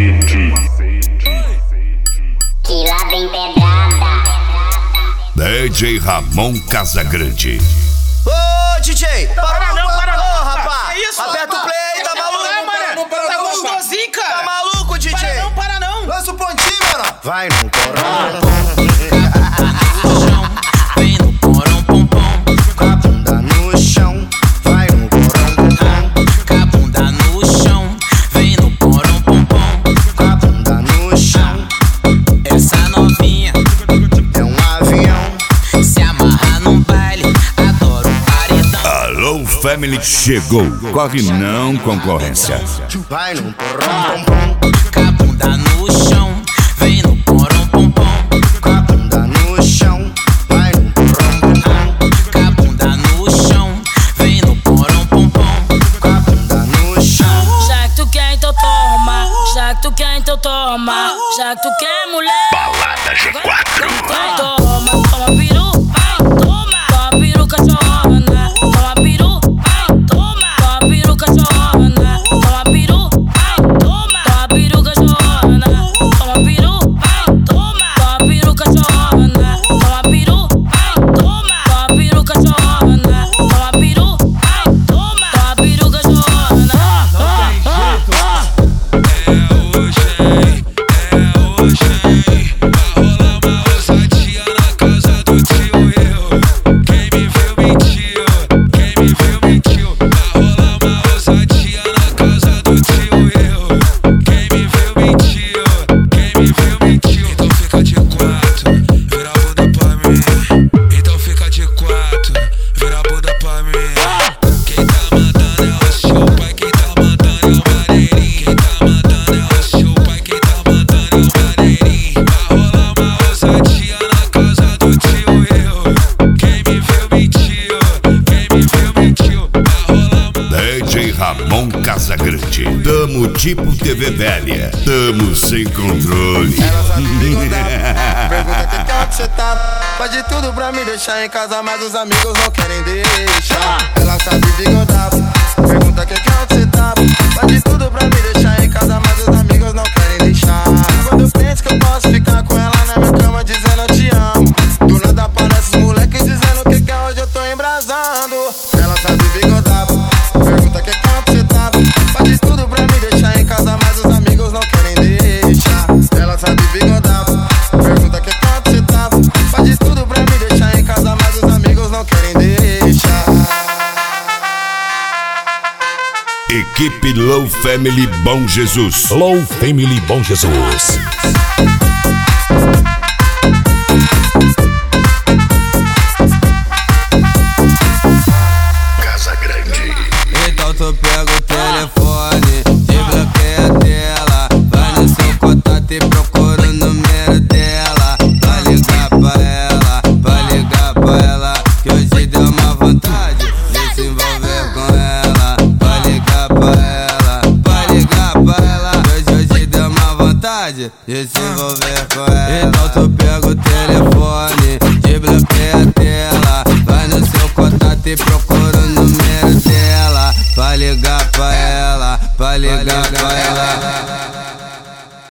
Que lá vem pedrada. DJ Ramon Casagrande. Ô, DJ! Para não, Ô, rapaz! Que isso? Aperta o play aí, tá maluco? Não, tá gostosinho, cara. Tá maluco, DJ? Para não. Lança o pontinho, mano! Vai no porão. Vem no porão, pom pom. Com a bunda no chão. Vai no porão, pom pom. Com a bunda no chão. Vem no porão, pom pom. Com a bunda no chão. Essa novinha É um avião. se amarra num baile. Adoro paredão. Alô, Family chegou. Corre não, concorrência. Vai no porão, pom pom. Com a bunda no chão. Vem no porão, pom pom. Com a bunda no chão. Vai no porão, pom pom. Com a bunda no chão. Vem no porão, pom pom. Com a bunda no chão. Já que tu quer, então toma. Já que tu quer, então toma. Já que tu quer, mulher. Balada G4. Vai, toma, toma peru, vai, toma. Toma peru, cachorrona. Toma peru, vai, toma. Toma peru, cachorrona. Toma peru, vai, toma. Toma peru, cachorrona. Toma peru, vai, toma. Toma peru, cachorrona. Toma peru, vai, toma. Toma peru, cachorrona. Toma peru, vai, toma. Toma peru, cachorrona. Então fica de quatro, vira a bunda pra mim. Quem tá mandando é o seu pai, quem tá mandando é o maneirinho. Quem tá mandando é o seu pai, quem tá mandando é o maneirinho. Vai rolar uma ousadia na casa do tio eu. Quem me viu mentiu, quem me viu mentiu. Vai rolar uma DJ Ramon Casagrande. Tamo tipo TV velha. Tamo sem controle. Ela sabe bigodar. Pergunta que onde cê tá. Pode tudo pra me deixar em casa, mas os amigos não querem deixar. Ela sabe bigodar. Pergunta que onde cê tá. Pode tudo pra me deixar em casa, mas os amigos não querem deixar. Quando eu penso que eu posso ficar com ela na minha cama dizendo eu te amo, do nada aparece os moleques dizendo que hoje eu tô embrasando. Ela sabe bigodar. Pergunta que onde cê tá. Pode tudo pra me deixar em casa, mas os amigos não querem deixar. Ela sabe bigodar. Pergunta que onde cê tá. Pode tudo pra me deixar em casa, mas os amigos não querem deixar. Equipe Low Family Bom Jesus. Low Family Bom Jesus. Casagrande. Então tu pega o telefone, desbloqueia a tela, vai no seu contato e procura o número dela. Vai ligar pra ela, que hoje deu uma vontade de se envolver com ela. Vai ligar pra ela, que hoje deu uma vontade de se envolver com ela. Então tu pega o telefone, desbloqueia a tela, vai no seu contato e procura o número dela. Vai ligar pra ela, vai ligar pra ela.